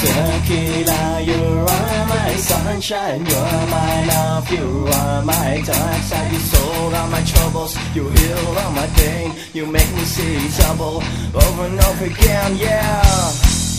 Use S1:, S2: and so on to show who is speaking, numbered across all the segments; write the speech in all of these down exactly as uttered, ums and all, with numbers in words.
S1: Tequila, you are my sunshine, you are my love, you are my dark side. You solve all my troubles, you heal all my pain, you make me see trouble over and over again, yeah.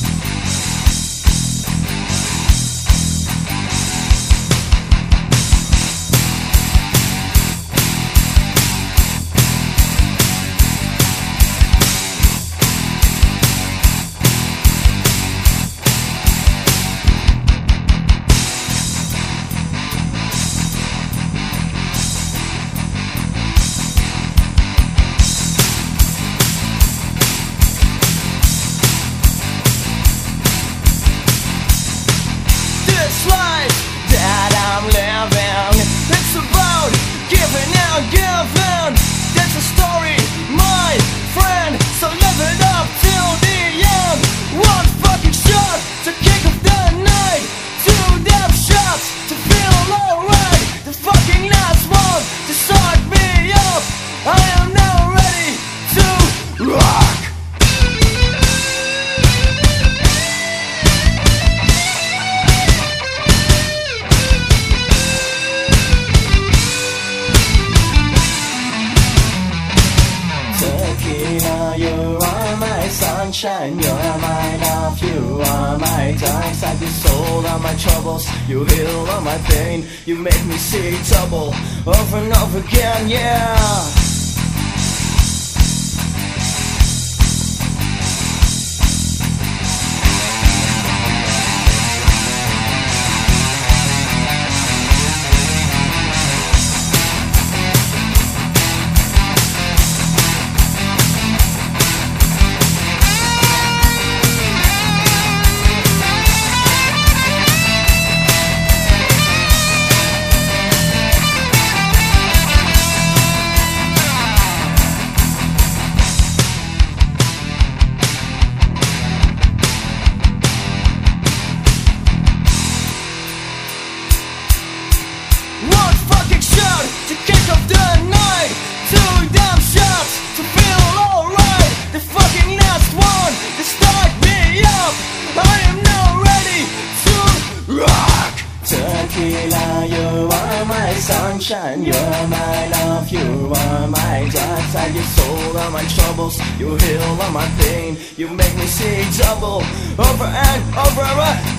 S2: Giving and giving, that's a story, my friend. So live it up till the end. One fucking shot to kick off the night. Two damn shots to feel alright. The fucking last one to start me up. I am now ready to rock.
S1: Tequila, you are my sunshine, you are my love, you are my dark side. You solve all my troubles, you heal all my pain, you make me see trouble over and over again, yeah.
S2: One fucking shot to kick off the night. Two damn shots to feel alright. The fucking last one to start me up. I am now ready to rock.
S1: Tequila, you are my sunshine, you are my love, you are my dark side. You solve all my troubles, you heal all my pain, you make me see trouble over and over again.